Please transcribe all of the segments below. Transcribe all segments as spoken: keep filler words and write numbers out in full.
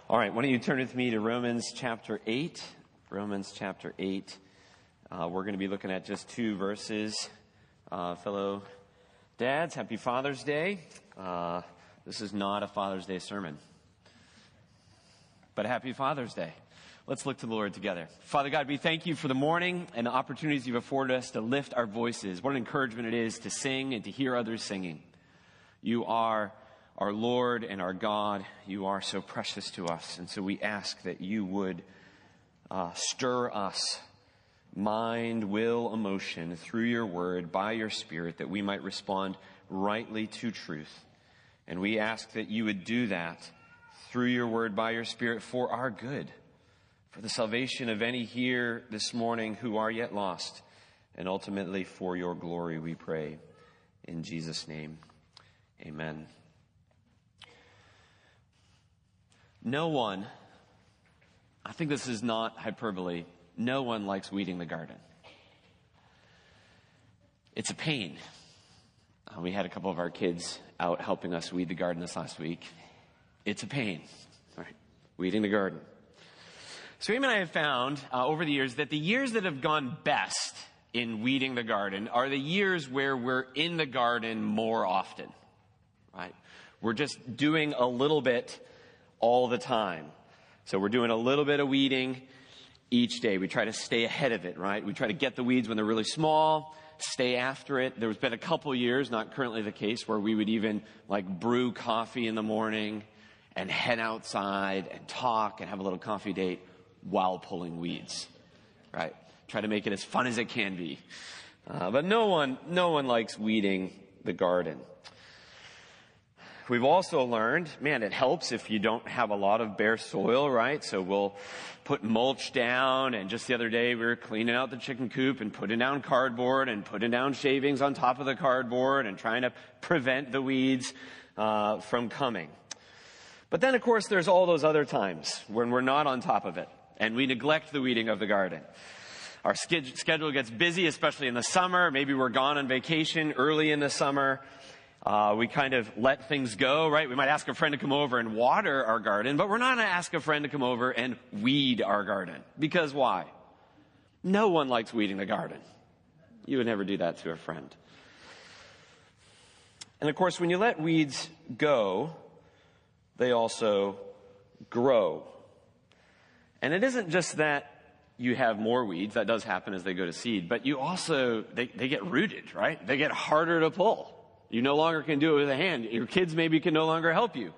All right, why don't you turn with me to Romans chapter eight. Romans chapter eight. Uh, we're going to be looking at just two verses. Uh, fellow dads, happy Father's Day. Uh, this is not a Father's Day sermon, but happy Father's Day. Let's look to the Lord together. Father God, we thank you for the morning and the opportunities you've afforded us to lift our voices. What an encouragement it is to sing and to hear others singing. You are our Lord and our God. You are so precious to us. And so we ask that you would uh, stir us, mind, will, emotion, through your word, by your Spirit, that we might respond rightly to truth. And we ask that you would do that through your word, by your Spirit, for our good, for the salvation of any here this morning who are yet lost, and ultimately for your glory, we pray. In Jesus' name, amen. No one, I think this is not hyperbole, no one likes weeding the garden. It's a pain. Uh, we had a couple of our kids out helping us weed the garden this last week. It's a pain, right? Weeding the garden. So Amy and I have found uh, over the years that the years that have gone best in weeding the garden are the years where we're in the garden more often, right? We're just doing a little bit all the time. So we're doing a little bit of weeding each day. We try to stay ahead of it, right? We try to get the weeds when they're really small, stay after it. There's been a couple years, not currently the case, where we would even like brew coffee in the morning and head outside and talk and have a little coffee date while pulling weeds, right? Try to make it as fun as it can be. Uh, but no one, no one likes weeding the garden. We've also learned, man, it helps if you don't have a lot of bare soil, right? So we'll put mulch down, and just the other day we were cleaning out the chicken coop and putting down cardboard and putting down shavings on top of the cardboard and trying to prevent the weeds uh, from coming. But then, of course, there's all those other times when we're not on top of it and we neglect the weeding of the garden. Our schedule gets busy, especially in the summer. Maybe we're gone on vacation early in the summer. Uh, we kind of let things go, right? We might ask a friend to come over and water our garden, but we're not going to ask a friend to come over and weed our garden. Because why? No one likes weeding the garden. You would never do that to a friend. And of course, when you let weeds go, they also grow. And it isn't just that you have more weeds. That does happen as they go to seed. But you also, they, they get rooted, right? They get harder to pull. You no longer can do it with a hand. Your kids maybe can no longer help you.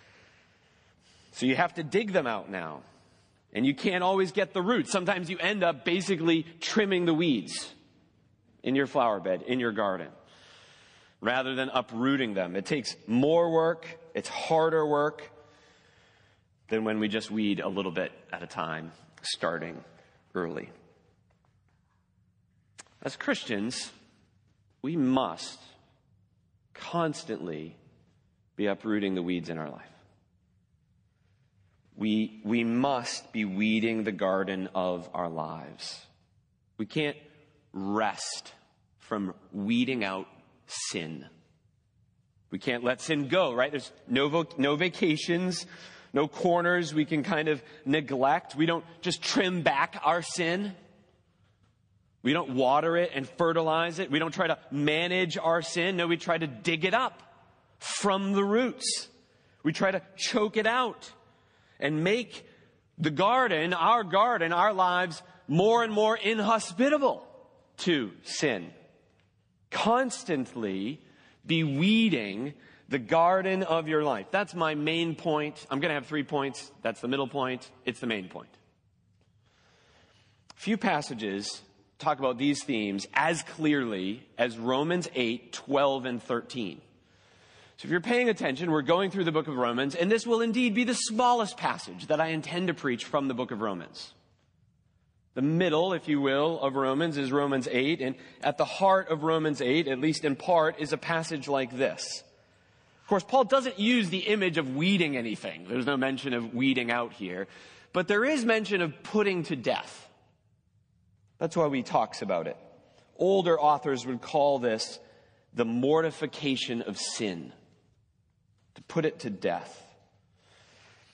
So you have to dig them out now. And you can't always get the roots. Sometimes you end up basically trimming the weeds in your flower bed, in your garden, rather than uprooting them. It takes more work. It's harder work than when we just weed a little bit at a time, starting early. As Christians, we must constantly be uprooting the weeds in our life. We, we must be weeding the garden of our lives. We can't rest from weeding out sin. We can't let sin go, right? There's no, vo- no vacations, no corners we can kind of neglect. We don't just trim back our sin. We don't water it and fertilize it. We don't try to manage our sin. No, we try to dig it up from the roots. We try to choke it out and make the garden, our garden, our lives, more and more inhospitable to sin. Constantly be weeding the garden of your life. That's my main point. I'm going to have three points. That's the middle point. It's the main point. Few passages talk about these themes as clearly as Romans eight, twelve, and thirteen. So if you're paying attention, we're going through the book of Romans, and this will indeed be the smallest passage that I intend to preach from the book of Romans. The middle, if you will, of Romans is Romans eight, and at the heart of Romans eight, at least in part, is a passage like this. Of course, Paul doesn't use the image of weeding anything. There's no mention of weeding out here, but there is mention of putting to death. That's why he talks about it. Older authors would call this the mortification of sin, to put it to death.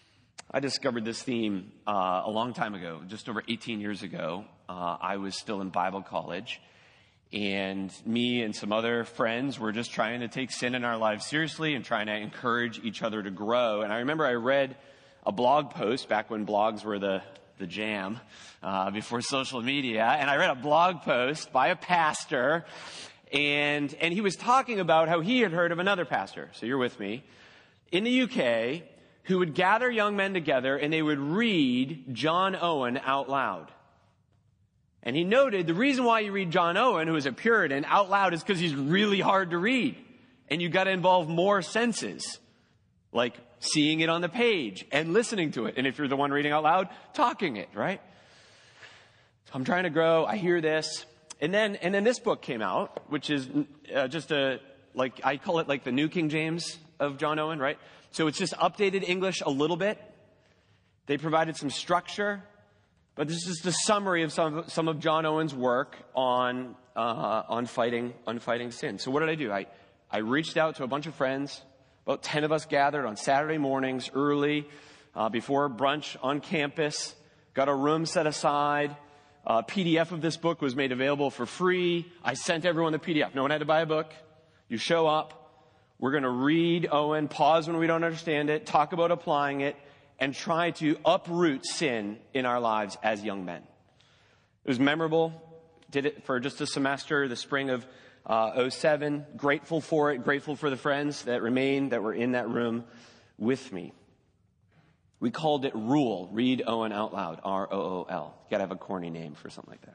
I discovered this theme uh, a long time ago, just over eighteen years ago. Uh, I was still in Bible college, and me and some other friends were just trying to take sin in our lives seriously and trying to encourage each other to grow. And I remember I read a blog post back when blogs were the, the jam, uh, before social media, and I read a blog post by a pastor, and and he was talking about how he had heard of another pastor, so you're with me, in the U K, who would gather young men together and they would read John Owen out loud. And he noted the reason why you read John Owen, who is a Puritan, out loud is because he's really hard to read. And you've got to involve more senses, like seeing it on the page and listening to it. And if you're the one reading out loud, talking it, right? So I'm trying to grow. I hear this. And then, and then this book came out, which is uh, just a, like, I call it like the New King James of John Owen, right? So it's just updated English a little bit. They provided some structure, but this is the summary of some of, some of John Owen's work on uh, on fighting on fighting sin. So what did I do? I I reached out to a bunch of friends. About ten of us gathered on Saturday mornings early, uh, before brunch on campus. Got a room set aside. A P D F of this book was made available for free. I sent everyone the P D F. No one had to buy a book. You show up. We're going to read Owen, pause when we don't understand it, talk about applying it, and try to uproot sin in our lives as young men. It was memorable. Did it for just a semester, the spring of uh, oh seven. Grateful for it. Grateful for the friends that remained, that were in that room with me. We called it Rule. Read Owen out loud. R O O L. You got to have a corny name for something like that.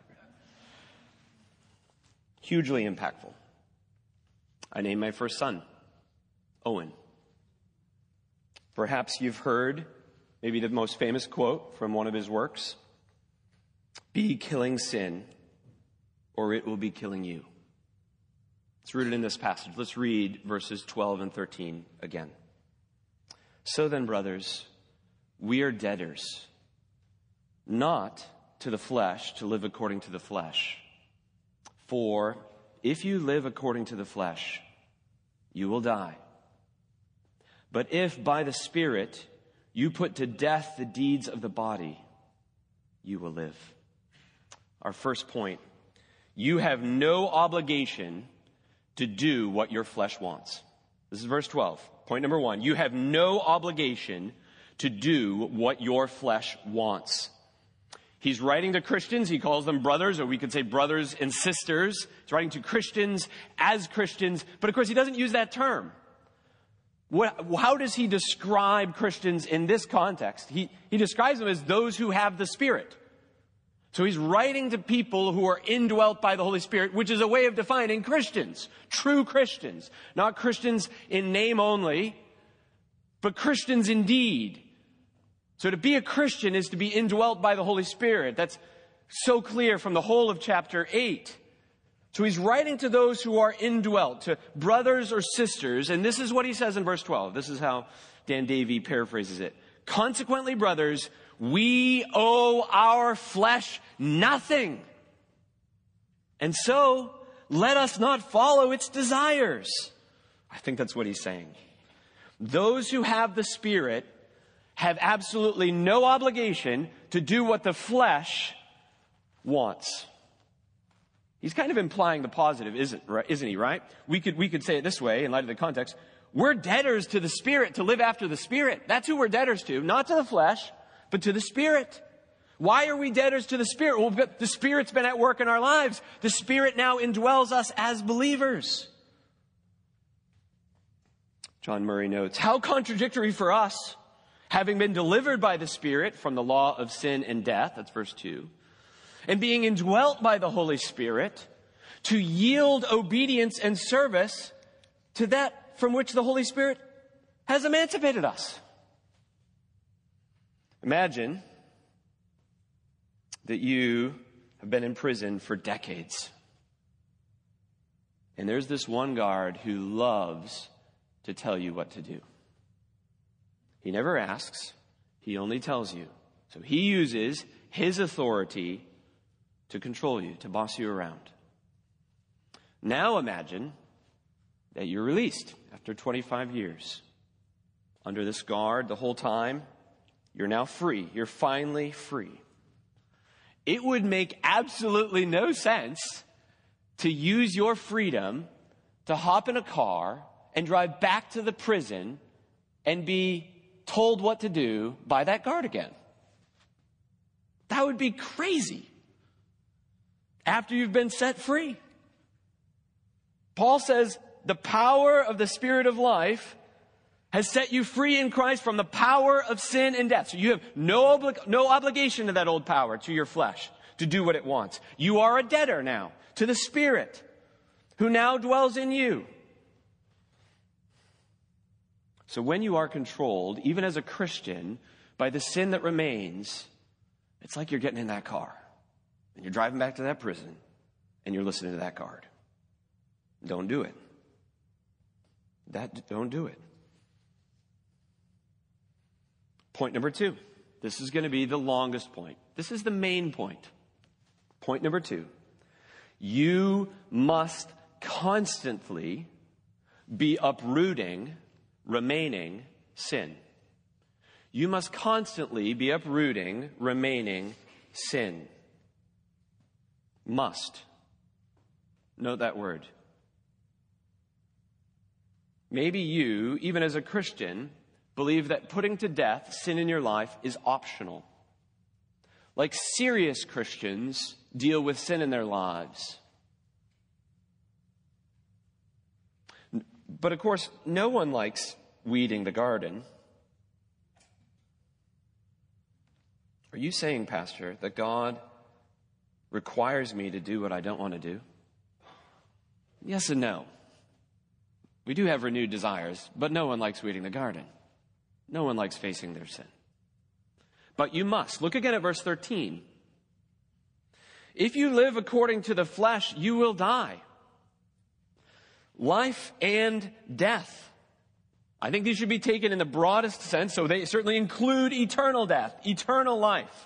Hugely impactful. I named my first son Owen. Perhaps you've heard maybe the most famous quote from one of his works. Be killing sin, or it will be killing you. It's rooted in this passage. Let's read verses twelve and thirteen again. So then, brothers, we are debtors, not to the flesh, to live according to the flesh. For if you live according to the flesh, you will die. But if by the Spirit you put to death the deeds of the body, you will live. Our first point, you have no obligation to do what your flesh wants. This is verse twelve. Point number one, you have no obligation to do what your flesh wants. He's writing to Christians. He calls them brothers, or we could say brothers and sisters. He's writing to Christians as Christians. But of course, he doesn't use that term. What, how does he describe Christians in this context? He, he describes them as those who have the Spirit. So he's writing to people who are indwelt by the Holy Spirit, which is a way of defining Christians, true Christians, not Christians in name only, but Christians indeed. So to be a Christian is to be indwelt by the Holy Spirit. That's so clear from the whole of chapter eight. So he's writing to those who are indwelt, to brothers or sisters, and this is what he says in verse twelve. This is how Dan Davey paraphrases it. Consequently, brothers, we owe our flesh nothing. And so, let us not follow its desires. I think that's what he's saying. Those who have the Spirit have absolutely no obligation to do what the flesh wants. He's kind of implying the positive, isn't, isn't he, right? We could, we could say it this way in light of the context. We're debtors to the Spirit to live after the Spirit. That's who we're debtors to, not to the flesh, but to the Spirit. Why are we debtors to the Spirit? Well, the Spirit's been at work in our lives. The Spirit now indwells us as believers. John Murray notes, how contradictory for us, having been delivered by the Spirit from the law of sin and death, that's verse two, and being indwelt by the Holy Spirit, to yield obedience and service to that from which the Holy Spirit has emancipated us. Imagine that you have been in prison for decades. And there's this one guard who loves to tell you what to do. He never asks. He only tells you. So he uses his authority to control you, to boss you around. Now imagine that you're released after twenty-five years. Under this guard the whole time, You're now free. You're finally free. It would make absolutely no sense to use your freedom to hop in a car and drive back to the prison and be told what to do by that guard again. That would be crazy after you've been set free. Paul says the power of the Spirit of life has set you free in Christ from the power of sin and death. So you have no, obli- no obligation to that old power, to your flesh, to do what it wants. You are a debtor now to the Spirit who now dwells in you. So when you are controlled, even as a Christian, by the sin that remains, it's like you're getting in that car and you're driving back to that prison and you're listening to that guard. Don't do it. That, don't do it. Point number two. This is going to be the longest point. This is the main point. Point number two. You must constantly be uprooting remaining sin. You must constantly be uprooting remaining sin. Must. Note that word. Maybe you, even as a Christian, believe that putting to death sin in your life is optional. Like serious Christians deal with sin in their lives. But of course, no one likes weeding the garden. Are you saying, Pastor, that God requires me to do what I don't want to do? Yes and no. We do have renewed desires, but no one likes weeding the garden. No one likes facing their sin. But you must. Look again at verse thirteen. If you live according to the flesh, you will die. Life and death. I think these should be taken in the broadest sense, so they certainly include eternal death, eternal life.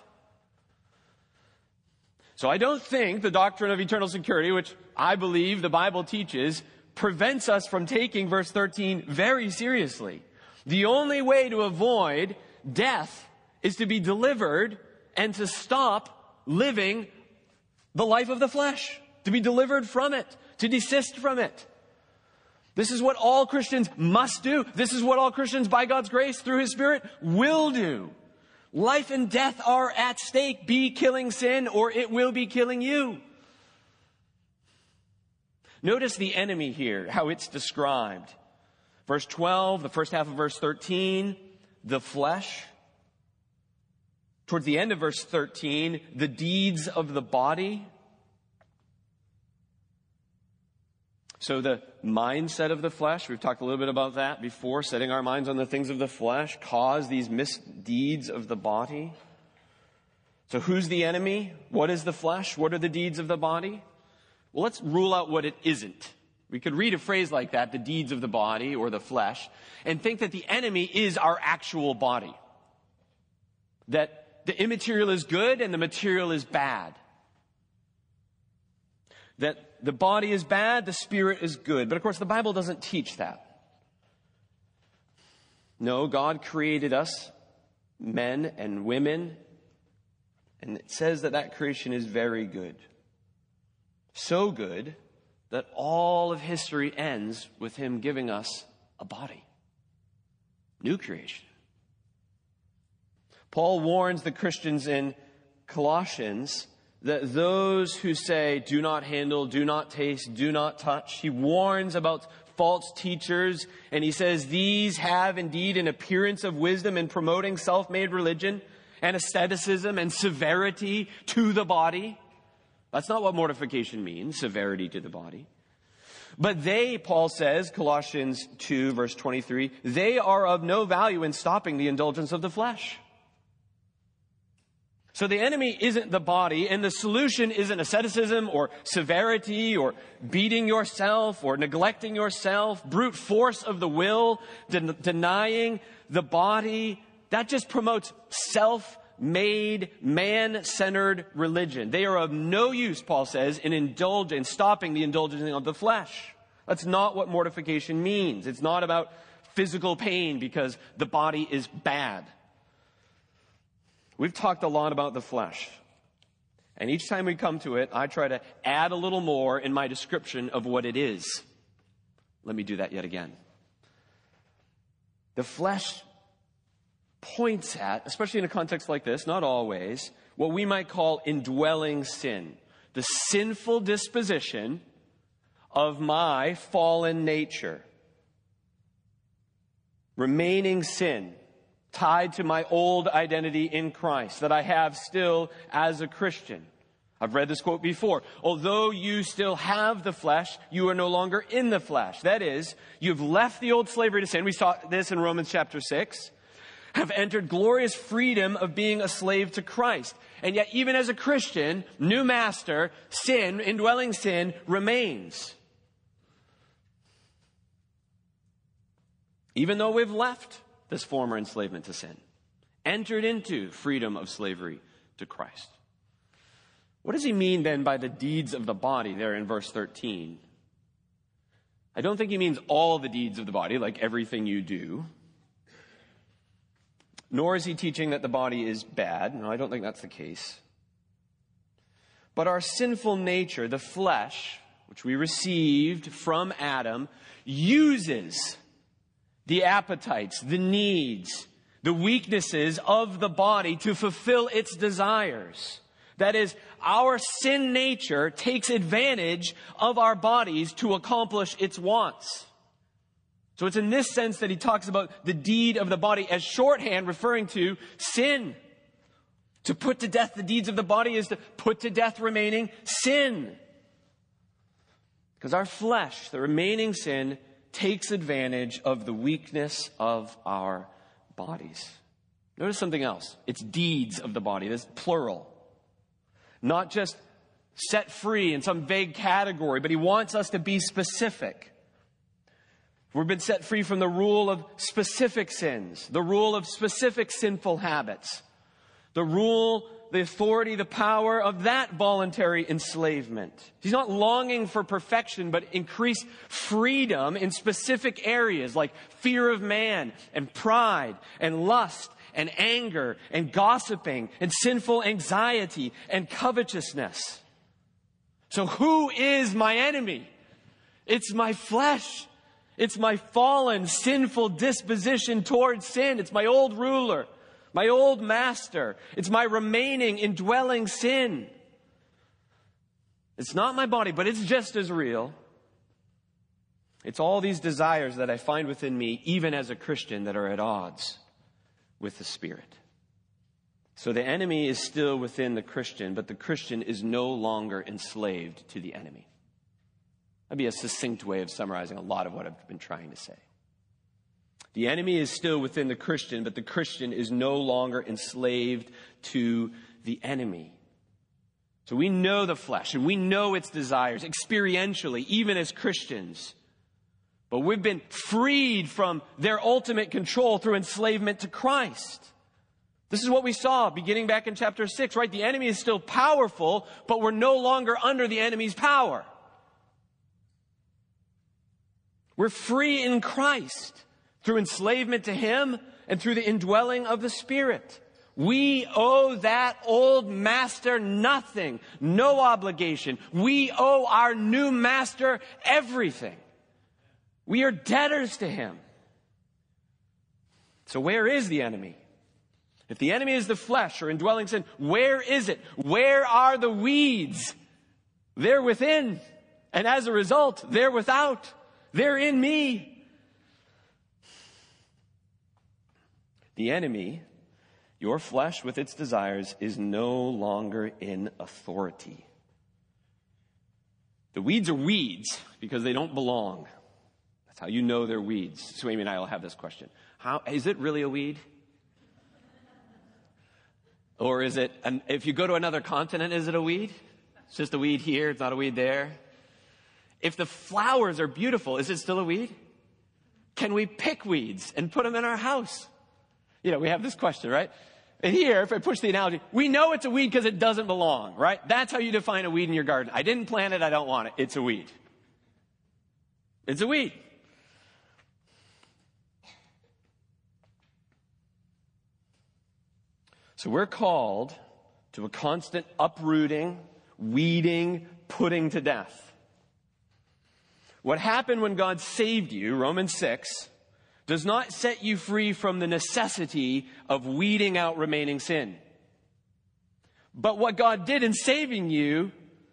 So I don't think the doctrine of eternal security, which I believe the Bible teaches, prevents us from taking verse thirteen very seriously. The only way to avoid death is to be delivered and to stop living the life of the flesh, to be delivered from it, to desist from it. This is what all Christians must do. This is what all Christians, by God's grace, through His Spirit, will do. Life and death are at stake. Be killing sin, or it will be killing you. Notice the enemy here, how it's described. Verse twelve, the first half of verse thirteen, the flesh. Towards the end of verse thirteen, the deeds of the body. So the mindset of the flesh, we've talked a little bit about that before, setting our minds on the things of the flesh, cause these misdeeds of the body. So who's the enemy? What is the flesh? What are the deeds of the body? Well, let's rule out what it isn't. We could read a phrase like that, the deeds of the body or the flesh, and think that the enemy is our actual body. That the immaterial is good and the material is bad. That the body is bad, the spirit is good. But of course, the Bible doesn't teach that. No, God created us, men and women, and it says that that creation is very good. So good that all of history ends with Him giving us a body. New creation. Paul warns the Christians in Colossians that those who say, do not handle, do not taste, do not touch, he warns about false teachers, and he says, these have indeed an appearance of wisdom in promoting self-made religion and asceticism and severity to the body. That's not what mortification means, severity to the body. But they, Paul says, Colossians two, verse twenty-three, they are of no value in stopping the indulgence of the flesh. So the enemy isn't the body, and the solution isn't asceticism or severity or beating yourself or neglecting yourself, brute force of the will, den- denying the body. That just promotes self-made, man-centered religion. They are of no use, Paul says, in indulging, stopping the indulgence of the flesh. That's not what mortification means. It's not about physical pain because the body is bad. We've talked a lot about the flesh. And each time we come to it, I try to add a little more in my description of what it is. Let me do that yet again. The flesh points at, especially in a context like this, not always, what we might call indwelling sin. The sinful disposition of my fallen nature. Remaining sin tied to my old identity in Christ that I have still as a Christian. I've read this quote before. Although you still have the flesh, you are no longer in the flesh. That is, you've left the old slavery to sin. We saw this in Romans chapter six. Have entered glorious freedom of being a slave to Christ. And yet, even as a Christian, new master, sin, indwelling sin, remains. Even though we've left this former enslavement to sin, entered into freedom of slavery to Christ. What does he mean then by the deeds of the body there in verse thirteen? I don't think he means all the deeds of the body, like everything you do. Nor is he teaching that the body is bad. No, I don't think that's the case. But our sinful nature, the flesh, which we received from Adam, uses the appetites, the needs, the weaknesses of the body to fulfill its desires. That is, our sin nature takes advantage of our bodies to accomplish its wants. So it's in this sense that he talks about the deed of the body as shorthand referring to sin. To put to death the deeds of the body is to put to death remaining sin. Because our flesh, the remaining sin, takes advantage of the weakness of our bodies. Notice something else. It's deeds of the body. That's plural. Not just set free in some vague category, but he wants us to be specific. We've been set free from the rule of specific sins, the rule of specific sinful habits, the rule, the authority, the power of that voluntary enslavement. He's not longing for perfection, but increased freedom in specific areas like fear of man and pride and lust and anger and gossiping and sinful anxiety and covetousness. So who is my enemy? It's my flesh. It's my fallen, sinful disposition towards sin. It's my old ruler, my old master. It's my remaining, indwelling sin. It's not my body, but it's just as real. It's all these desires that I find within me, even as a Christian, that are at odds with the Spirit. So the enemy is still within the Christian, but the Christian is no longer enslaved to the enemy. That'd be a succinct way of summarizing a lot of what I've been trying to say. The enemy is still within the Christian, but the Christian is no longer enslaved to the enemy. So we know the flesh and we know its desires experientially, even as Christians. But we've been freed from their ultimate control through enslavement to Christ. This is what we saw beginning back in chapter six, right? The enemy is still powerful, but we're no longer under the enemy's power. We're free in Christ through enslavement to Him and through the indwelling of the Spirit. We owe that old master nothing, no obligation. We owe our new master everything. We are debtors to Him. So where is the enemy? If the enemy is the flesh or indwelling sin, where is it? Where are the weeds? They're within. And as a result, they're without. They're in me. The enemy, your flesh with its desires, is no longer in authority. The weeds are weeds because they don't belong. That's how you know they're weeds. So Amy and I will have this question. How, is it really a weed? Or is it, an, if you go to another continent, is it a weed? It's just a weed here, it's not a weed there. If the flowers are beautiful, is it still a weed? Can we pick weeds and put them in our house? You know, we have this question, right? And here, if I push the analogy, we know it's a weed because it doesn't belong, right? That's how you define a weed in your garden. I didn't plant it, I don't want it. It's a weed. It's a weed. So we're called to a constant uprooting, weeding, putting to death. What happened when God saved you, Romans six, does not set you free from the necessity of weeding out remaining sin. But what God did in saving you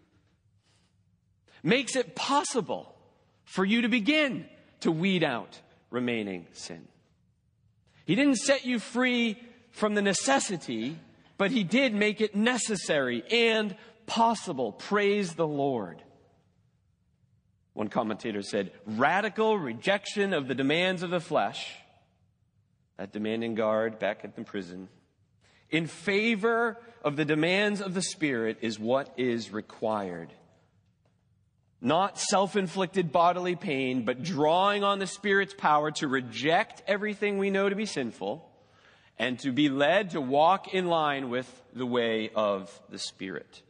makes it possible for you to begin to weed out remaining sin. He didn't set you free from the necessity, but he did make it necessary and possible. Praise the Lord. One commentator said, radical rejection of the demands of the flesh, that demanding guard back at the prison, in favor of the demands of the Spirit is what is required. Not self-inflicted bodily pain, but drawing on the Spirit's power to reject everything we know to be sinful and to be led to walk in line with the way of the Spirit.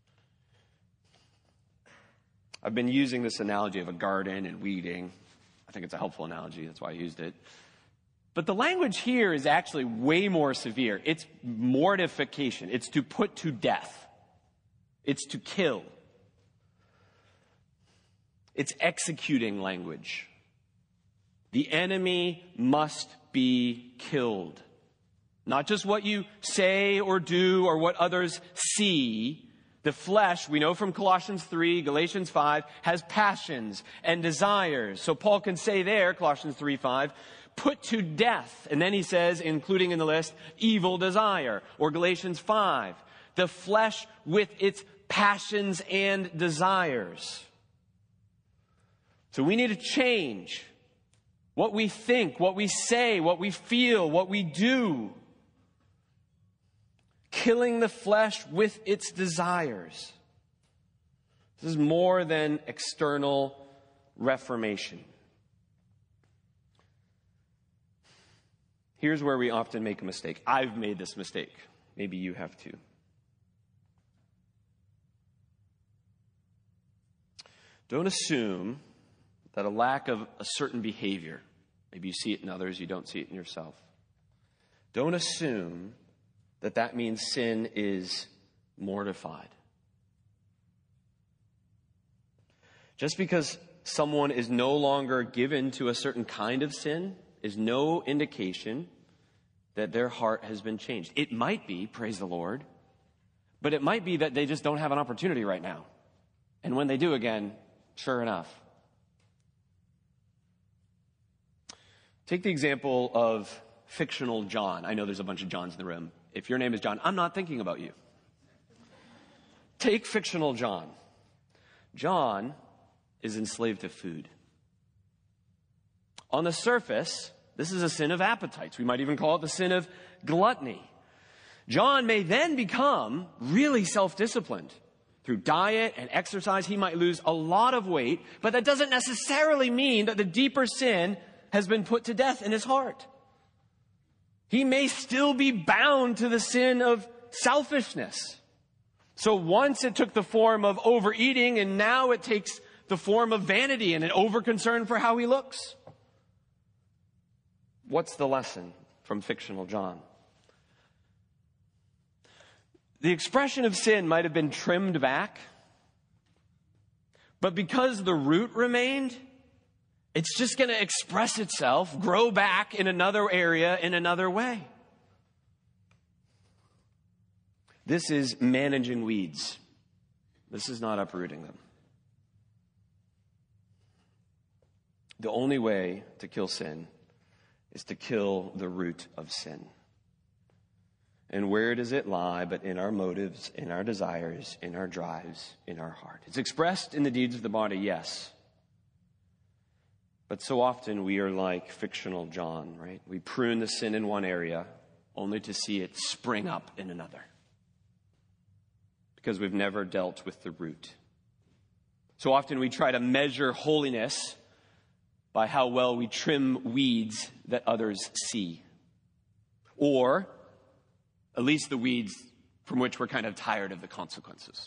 I've been using this analogy of a garden and weeding. I think it's a helpful analogy. That's why I used it. But the language here is actually way more severe. It's mortification. It's to put to death. It's to kill. It's executing language. The enemy must be killed. Not just what you say or do or what others see. The flesh, we know from Colossians three, Galatians five, has passions and desires. So Paul can say there, Colossians three five, put to death. And then he says, including in the list, evil desire. Or Galatians five, the flesh with its passions and desires. So we need to change what we think, what we say, what we feel, what we do. Killing the flesh with its desires. This is more than external reformation. Here's where we often make a mistake. I've made this mistake. Maybe you have too. Don't assume that a lack of a certain behavior, maybe you see it in others, you don't see it in yourself. Don't assume that that means sin is mortified. Just because someone is no longer given to a certain kind of sin is no indication that their heart has been changed. It might be, praise the Lord, but it might be that they just don't have an opportunity right now. And when they do again, sure enough. Take the example of fictional John. I know there's a bunch of Johns in the room. If your name is John, I'm not thinking about you. Take fictional John. John is enslaved to food. On the surface, this is a sin of appetites. We might even call it the sin of gluttony. John may then become really self-disciplined. Through diet and exercise, he might lose a lot of weight, but that doesn't necessarily mean that the deeper sin has been put to death in his heart. He may still be bound to the sin of selfishness. So once it took the form of overeating, and now it takes the form of vanity and an overconcern for how he looks. What's the lesson from fictional John? The expression of sin might have been trimmed back, but because the root remained, it's just going to express itself, grow back in another area, in another way. This is managing weeds. This is not uprooting them. The only way to kill sin is to kill the root of sin. And where does it lie but in our motives, in our desires, in our drives, in our heart? It's expressed in the deeds of the body, yes. But so often we are like fictional John, right? We prune the sin in one area only to see it spring up in another. Because we've never dealt with the root. So often we try to measure holiness by how well we trim weeds that others see. Or at least the weeds from which we're kind of tired of the consequences.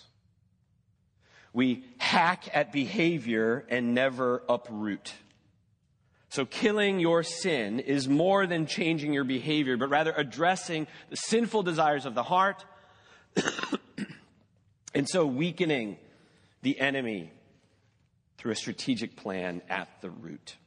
We hack at behavior and never uproot. So killing your sin is more than changing your behavior, but rather addressing the sinful desires of the heart and so weakening the enemy through a strategic plan at the root.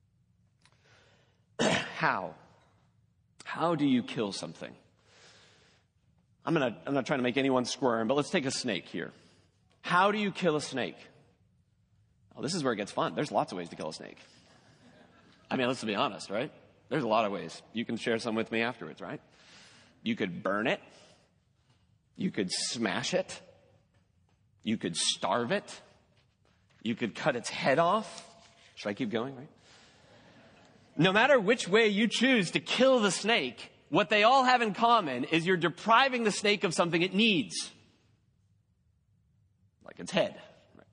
How? How do you kill something? I'm gonna, I'm not trying to make anyone squirm, but let's take a snake here. How do you kill a snake? Well, this is where it gets fun. There's lots of ways to kill a snake. I mean, let's be honest, right? There's a lot of ways. You can share some with me afterwards, right? You could burn it. You could smash it. You could starve it. You could cut its head off. Should I keep going, right? No matter which way you choose to kill the snake, what they all have in common is you're depriving the snake of something it needs. Like its head.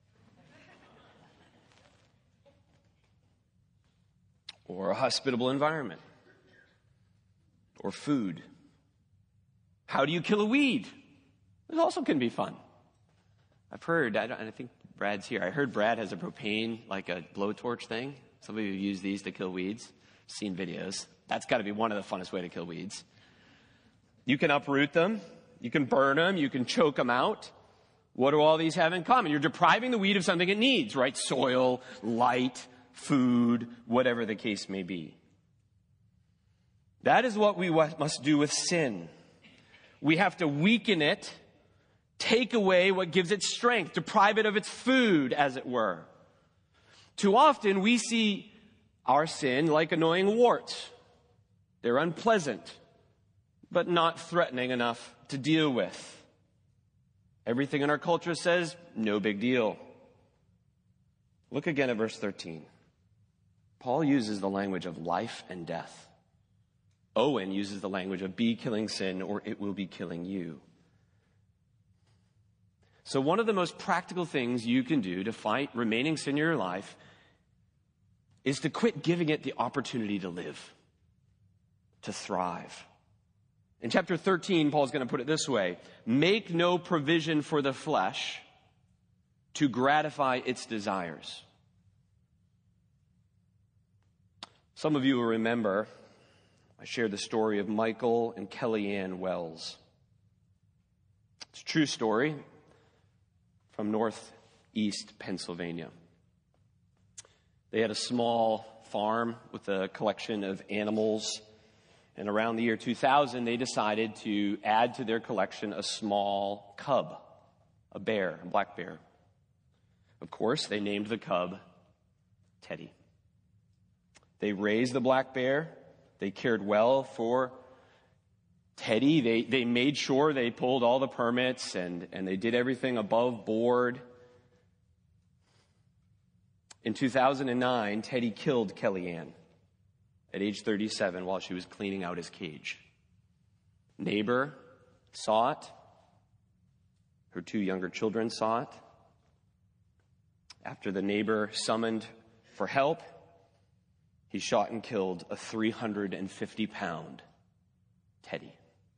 Or a hospitable environment, or food. How do you kill a weed? It also can be fun. I've heard, I, don't, I think Brad's here, I heard Brad has a propane, like a blowtorch thing. Some of you use these to kill weeds. I've seen videos. That's got to be one of the funnest way to kill weeds. You can uproot them, you can burn them, you can choke them out. What do all these have in common? You're depriving the weed of something it needs, right? Soil, light, food, whatever the case may be. That is what we must do with sin. We have to weaken it, take away what gives it strength, deprive it of its food, as it were. Too often we see our sin like annoying warts. They're unpleasant, but not threatening enough to deal with. Everything in our culture says, no big deal. Look again at verse thirteen. Paul uses the language of life and death. Owen uses the language of be killing sin or it will be killing you. So one of the most practical things you can do to fight remaining sin in your life is to quit giving it the opportunity to live, to thrive. In chapter thirteen, Paul's going to put it this way: make no provision for the flesh to gratify its desires. Some of you will remember I shared the story of Michael and Kellyanne Wells. It's a true story from northeast Pennsylvania. They had a small farm with a collection of animals, and around the year two thousand, they decided to add to their collection a small cub, a bear, a black bear. Of course, they named the cub Teddy. They raised the black bear. They cared well for Teddy. They, they made sure they pulled all the permits and, and they did everything above board. In two thousand nine, Teddy killed Kellyanne at age thirty-seven while she was cleaning out his cage. Neighbor saw it. Her two younger children saw it. After the neighbor summoned for help, he shot and killed a three hundred fifty pound Teddy.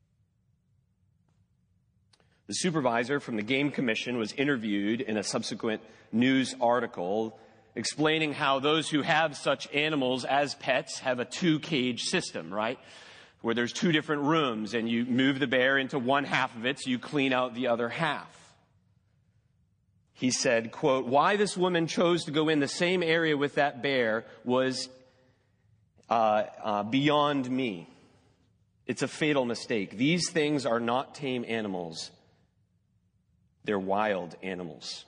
The supervisor from the Game Commission was interviewed in a subsequent news article explaining how those who have such animals as pets have a two-cage system, right? Where there's two different rooms and you move the bear into one half of it so you clean out the other half. He said, quote, why this woman chose to go in the same area with that bear was uh, uh, beyond me. It's a fatal mistake. These things are not tame animals. They're wild animals.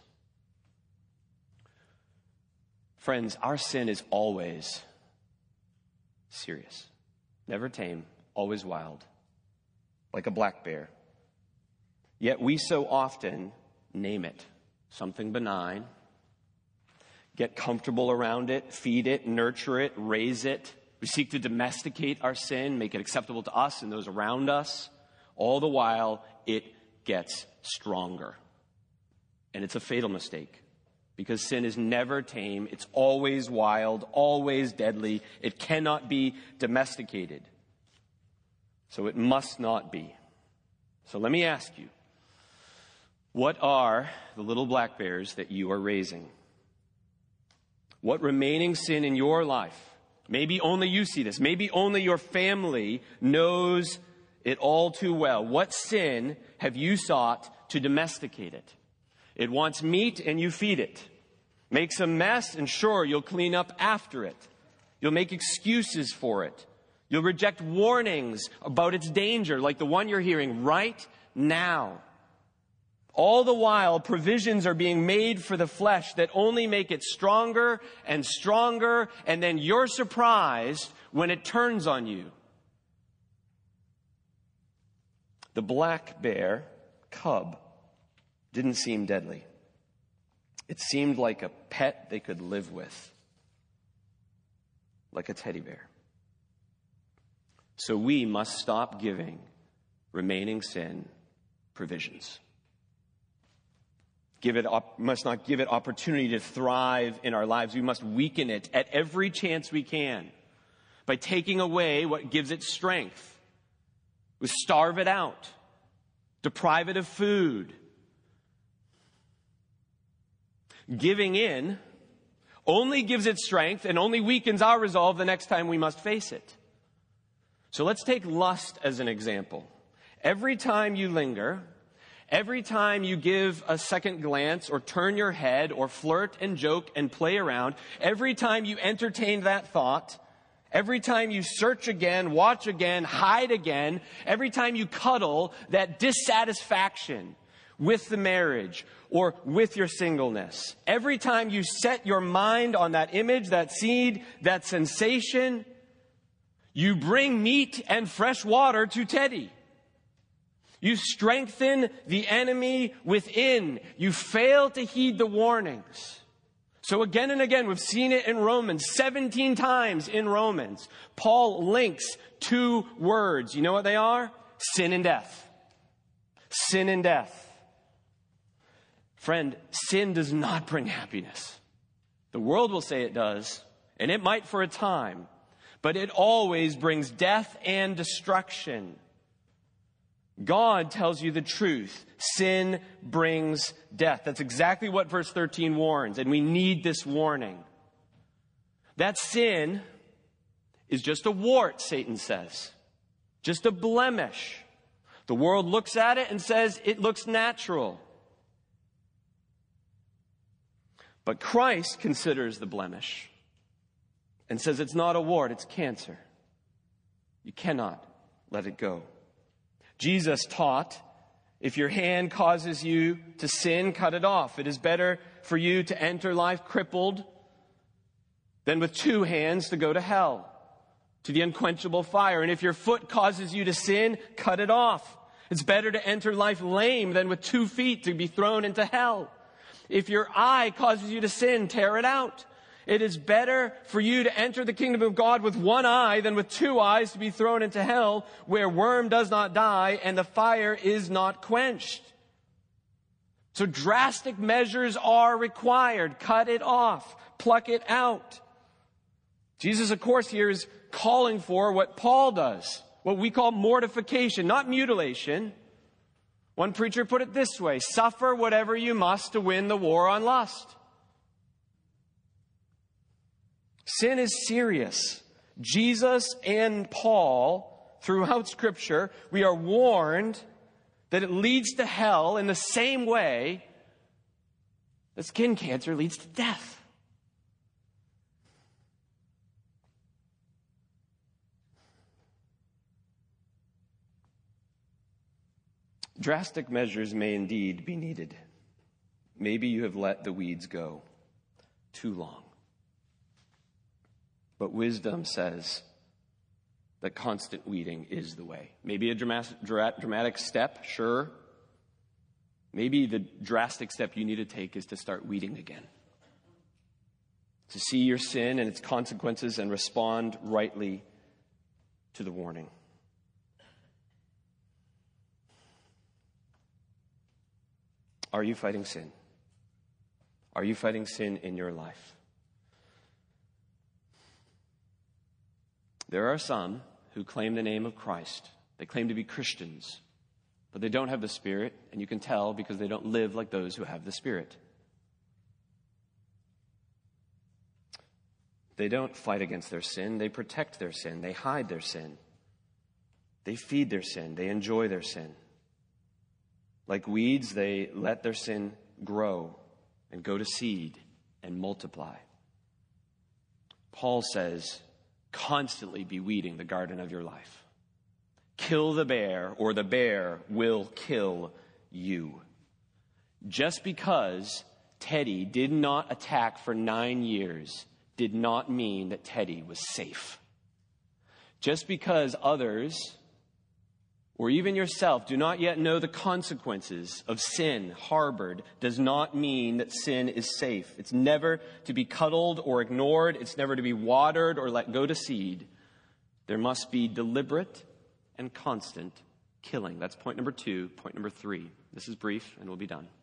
Friends, our sin is always serious. Never tame, always wild, like a black bear. Yet we so often name it something benign, get comfortable around it, feed it, nurture it, raise it. We seek to domesticate our sin, make it acceptable to us and those around us. All the while, it gets stronger. And it's a fatal mistake. Because sin is never tame. It's always wild, always deadly. It cannot be domesticated. So it must not be. So let me ask you, what are the little black bears that you are raising? What remaining sin in your life Maybe only you see this. Maybe only your family knows it all too well. What sin have you sought to domesticate it? It wants meat and you feed it. Makes a mess and sure, you'll clean up after it. You'll make excuses for it. You'll reject warnings about its danger like the one you're hearing right now. All the while, provisions are being made for the flesh that only make it stronger and stronger, and then you're surprised when it turns on you. The black bear cub didn't seem deadly. It seemed like a pet they could live with, like a teddy bear. So we must stop giving remaining sin provisions. Give it op- must not give it opportunity to thrive in our lives. We must weaken it at every chance we can by taking away what gives it strength. We starve it out, deprive it of food. Giving in only gives it strength and only weakens our resolve the next time we must face it. So let's take lust as an example. Every time you linger, every time you give a second glance or turn your head or flirt and joke and play around, every time you entertain that thought, every time you search again, watch again, hide again, every time you cuddle that dissatisfaction with the marriage or with your singleness, every time you set your mind on that image, that seed, that sensation, you bring meat and fresh water to Teddy. You strengthen the enemy within. You fail to heed the warnings. So again and again, we've seen it in Romans, seventeen times in Romans. Paul links two words. You know what they are? Sin and death. Sin and death. Friend, sin does not bring happiness. The world will say it does, and it might for a time, but it always brings death and destruction. God tells you the truth. Sin brings death. That's exactly what verse thirteen warns, and we need this warning. That sin is just a wart, Satan says. Just a blemish. The world looks at it and says it looks natural. But Christ considers the blemish and says it's not a wart, it's cancer. You cannot let it go. Jesus taught, if your hand causes you to sin, cut it off. It is better for you to enter life crippled than with two hands to go to hell, to the unquenchable fire. And if your foot causes you to sin, cut it off. It's better to enter life lame than with two feet to be thrown into hell. If your eye causes you to sin, tear it out. It is better for you to enter the kingdom of God with one eye than with two eyes to be thrown into hell, where worm does not die and the fire is not quenched. So drastic measures are required. Cut it off. Pluck it out. Jesus, of course, here is calling for what Paul does, what we call mortification, not mutilation. One preacher put it this way: suffer whatever you must to win the war on lust. Sin is serious. Jesus and Paul, throughout Scripture, we are warned that it leads to hell in the same way that skin cancer leads to death. Drastic measures may indeed be needed. Maybe you have let the weeds go too long. But wisdom says that constant weeding is the way. Maybe a dramatic, dramatic step, sure. Maybe the drastic step you need to take is to start weeding again. To see your sin and its consequences and respond rightly to the warning. Are you fighting sin? Are you fighting sin in your life? There are some who claim the name of Christ. They claim to be Christians, but they don't have the Spirit, and you can tell because they don't live like those who have the Spirit. They don't fight against their sin. They protect their sin. They hide their sin. They feed their sin. They enjoy their sin. Like weeds, they let their sin grow and go to seed and multiply. Paul says, constantly be weeding the garden of your life. Kill the bear, or the bear will kill you. Just because Teddy did not attack for nine years did not mean that Teddy was safe. Just because others, or even yourself, do not yet know the consequences of sin harbored does not mean that sin is safe. It's never to be cuddled or ignored. It's never to be watered or let go to seed. There must be deliberate and constant killing. That's point number two. Point number three. This is brief and we'll be done.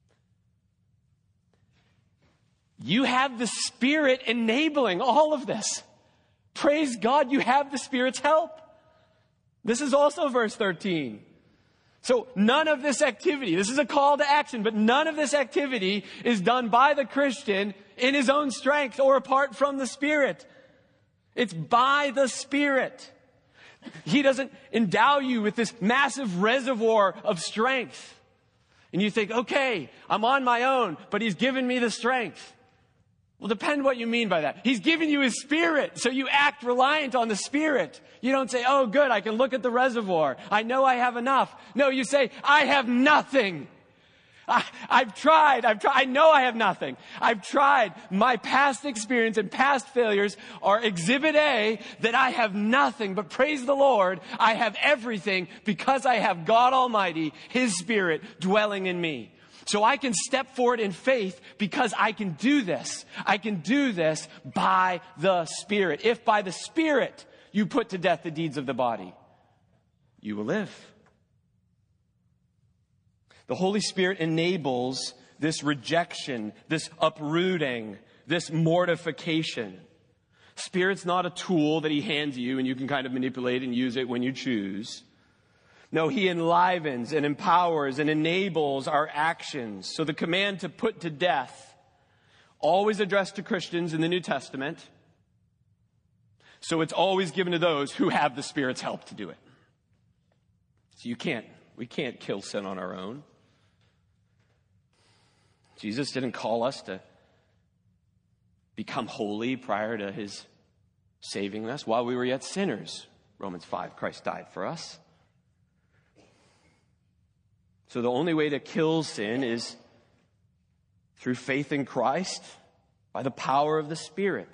You have the Spirit enabling all of this. Praise God, you have the Spirit's help. This is also verse thirteen. So none of this activity, this is a call to action, but none of this activity is done by the Christian in his own strength or apart from the Spirit. It's by the Spirit. He doesn't endow you with this massive reservoir of strength. And you think, okay, I'm on my own, but He's given me the strength. Well, depend what you mean by that. He's given you His Spirit, so you act reliant on the Spirit. You don't say, oh, good, I can look at the reservoir. I know I have enough. No, you say, I have nothing. I, I've tried. I've tried. I know I have nothing. I've tried. My past experience and past failures are exhibit A that I have nothing. But praise the Lord, I have everything because I have God Almighty, His Spirit dwelling in me. So I can step forward in faith because I can do this. I can do this by the Spirit. If by the Spirit you put to death the deeds of the body, you will live. The Holy Spirit enables this rejection, this uprooting, this mortification. Spirit's not a tool that He hands you and you can kind of manipulate and use it when you choose. No, He enlivens and empowers and enables our actions. So the command to put to death, always addressed to Christians in the New Testament. So it's always given to those who have the Spirit's help to do it. So you can't, we can't kill sin on our own. Jesus didn't call us to become holy prior to His saving us. While we were yet sinners, Romans five, Christ died for us. So the only way to kill sin is through faith in Christ by the power of the Spirit.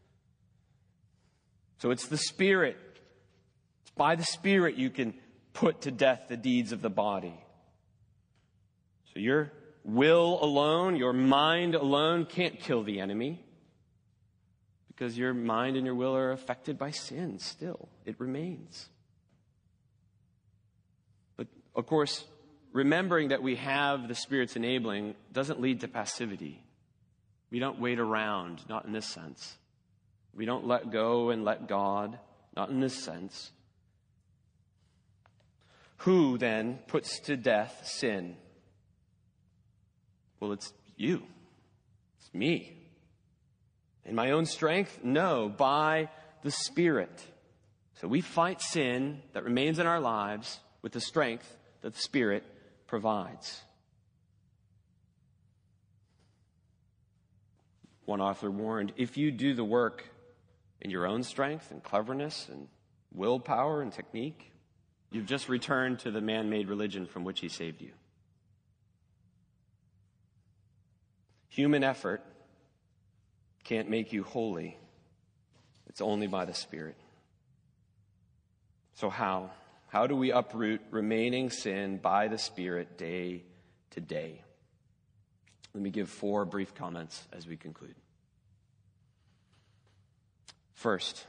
So it's the Spirit. It's by the Spirit you can put to death the deeds of the body. So your will alone, your mind alone can't kill the enemy because your mind and your will are affected by sin still. It remains. But of course, remembering that we have the Spirit's enabling doesn't lead to passivity. We don't wait around, not in this sense. We don't let go and let God, not in this sense. Who then puts to death sin? Well, it's you. It's me. In my own strength? No, by the Spirit. So we fight sin that remains in our lives with the strength that the Spirit provides. One author warned, if you do the work in your own strength and cleverness and willpower and technique, you've just returned to the man-made religion from which He saved you. Human effort can't make you holy. It's only by the Spirit. So how? How do we uproot remaining sin by the Spirit day to day? Let me give four brief comments as we conclude. First,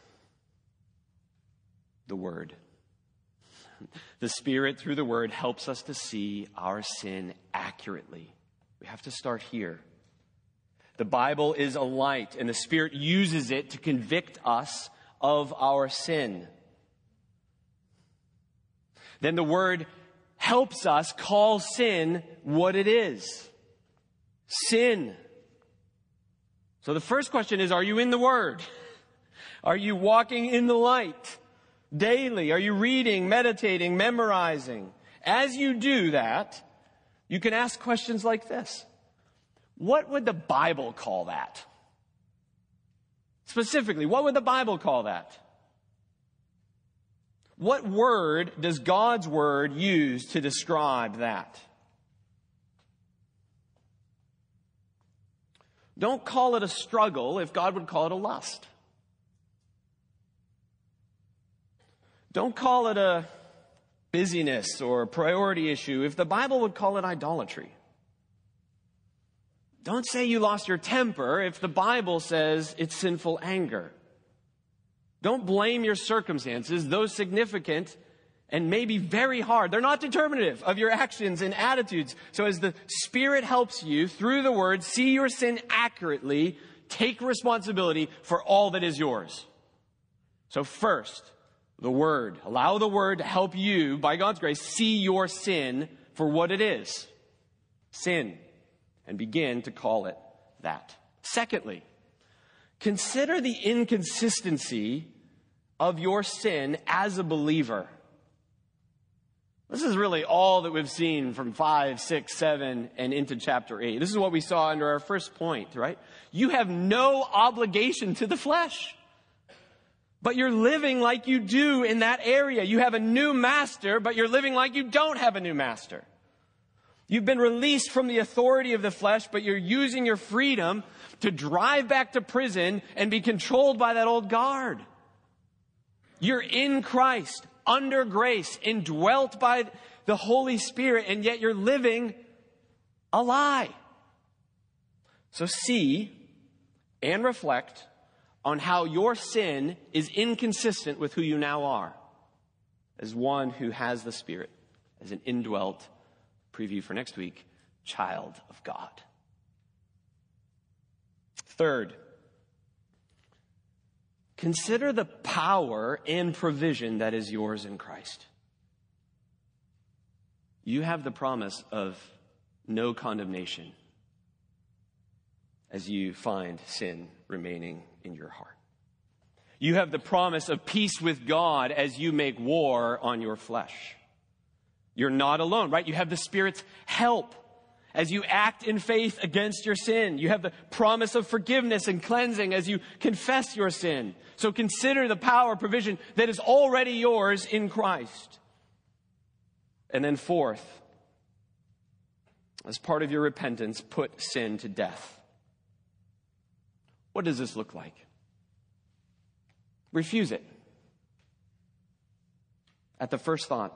the Word. The Spirit, through the Word, helps us to see our sin accurately. We have to start here. The Bible is a light, and the Spirit uses it to convict us of our sin. Then the Word helps us call sin what it is. Sin. So the first question is, are you in the Word? Are you walking in the light daily? Are you reading, meditating, memorizing? As you do that, you can ask questions like this. What would the Bible call that? Specifically, what would the Bible call that? What word does God's Word use to describe that? Don't call it a struggle if God would call it a lust. Don't call it a busyness or a priority issue if the Bible would call it idolatry. Don't say you lost your temper if the Bible says it's sinful anger. Don't blame your circumstances, though significant and maybe very hard. They're not determinative of your actions and attitudes. So as the Spirit helps you through the Word, see your sin accurately, take responsibility for all that is yours. So first, the Word. Allow the Word to help you, by God's grace, see your sin for what it is. Sin. And begin to call it that. Secondly, consider the inconsistency of your sin as a believer. This is really all that we've seen from five, six, seven, and into chapter eight. This is what we saw under our first point, right? You have no obligation to the flesh, but you're living like you do in that area. You have a new master, but you're living like you don't have a new master. You've been released from the authority of the flesh, but you're using your freedom to drive back to prison and be controlled by that old guard. You're in Christ, under grace, indwelt by the Holy Spirit, and yet you're living a lie. So see and reflect on how your sin is inconsistent with who you now are as one who has the Spirit, as an indwelt, preview for next week, child of God. Third, consider the power and provision that is yours in Christ. You have the promise of no condemnation as you find sin remaining in your heart. You have the promise of peace with God as you make war on your flesh. You're not alone, right? You have the Spirit's help as you act in faith against your sin. You have the promise of forgiveness and cleansing as you confess your sin. So consider the power, provision that is already yours in Christ. And then fourth, as part of your repentance, put sin to death. What does this look like? Refuse it. At the first thought.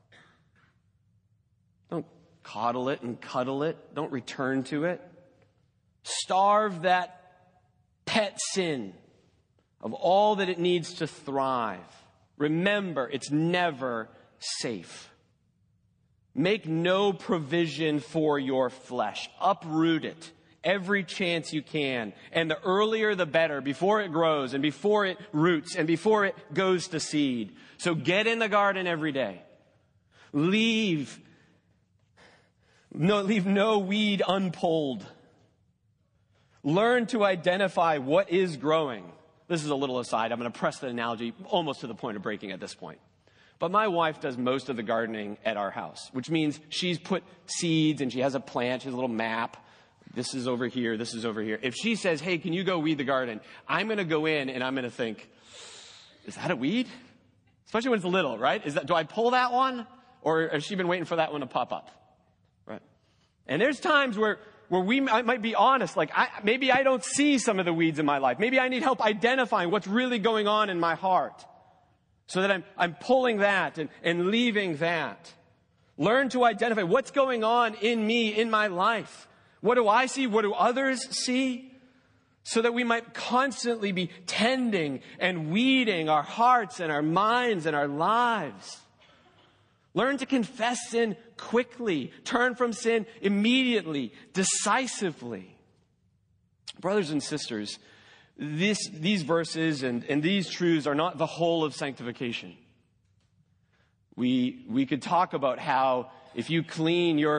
Don't coddle it and cuddle it. Don't return to it. Starve that pet sin of all that it needs to thrive. Remember, it's never safe. Make no provision for your flesh. Uproot it every chance you can. And the earlier the better, before it grows and before it roots and before it goes to seed. So get in the garden every day. Leave no, leave no weed unpulled. Learn to identify what is growing. This is a little aside. I'm going to press the analogy almost to the point of breaking at this point. But my wife does most of the gardening at our house, which means she's put seeds and she has a plant, she has a little map. This is over here, this is over here. If she says, hey, can you go weed the garden? I'm going to go in and I'm going to think, is that a weed? Especially when it's little, right? Is that, do I pull that one? Or has she been waiting for that one to pop up? Right? And there's times where where we might be honest, like I, maybe I don't see some of the weeds in my life. Maybe I need help identifying what's really going on in my heart so that I'm, I'm pulling that and, and leaving that. Learn to identify what's going on in me, in my life. What do I see? What do others see? So that we might constantly be tending and weeding our hearts and our minds and our lives. Learn to confess sin quickly. Turn from sin immediately, decisively. Brothers and sisters, this, these verses and, and these truths are not the whole of sanctification. We, we could talk about how if you clean your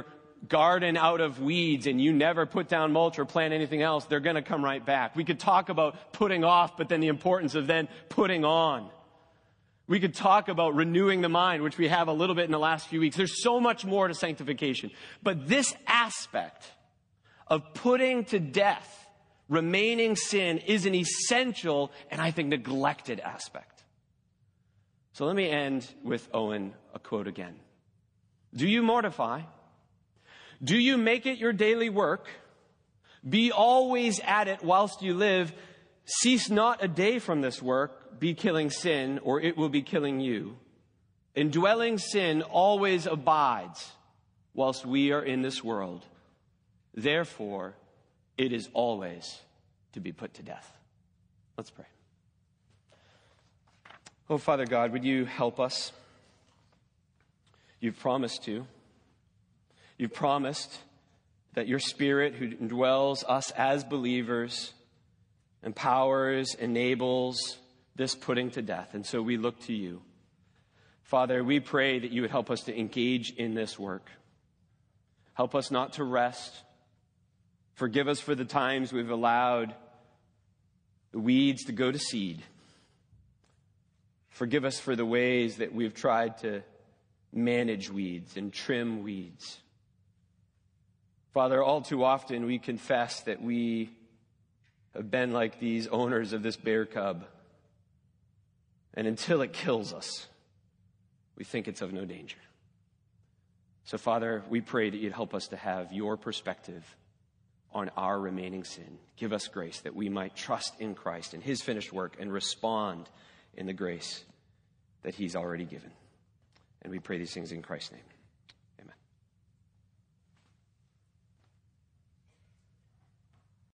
garden out of weeds and you never put down mulch or plant anything else, they're going to come right back. We could talk about putting off, but then the importance of then putting on. We could talk about renewing the mind, which we have a little bit in the last few weeks. There's so much more to sanctification. But this aspect of putting to death remaining sin is an essential and I think neglected aspect. So let me end with Owen, a quote again. Do you mortify? Do you make it your daily work? Be always at it whilst you live. Cease not a day from this work. Be killing sin, or it will be killing you. Indwelling sin always abides whilst we are in this world. Therefore, it is always to be put to death. Let's pray. Oh, Father God, would you help us? You've promised to. You've promised that your Spirit who indwells us as believers empowers, enables this putting to death. And so we look to you. Father, we pray that you would help us to engage in this work. Help us not to rest. Forgive us for the times we've allowed the weeds to go to seed. Forgive us for the ways that we've tried to manage weeds and trim weeds. Father, all too often we confess that we have been like these owners of this bear cub. And until it kills us, we think it's of no danger. So, Father, we pray that you'd help us to have your perspective on our remaining sin. Give us grace that we might trust in Christ and his finished work and respond in the grace that he's already given. And we pray these things in Christ's name.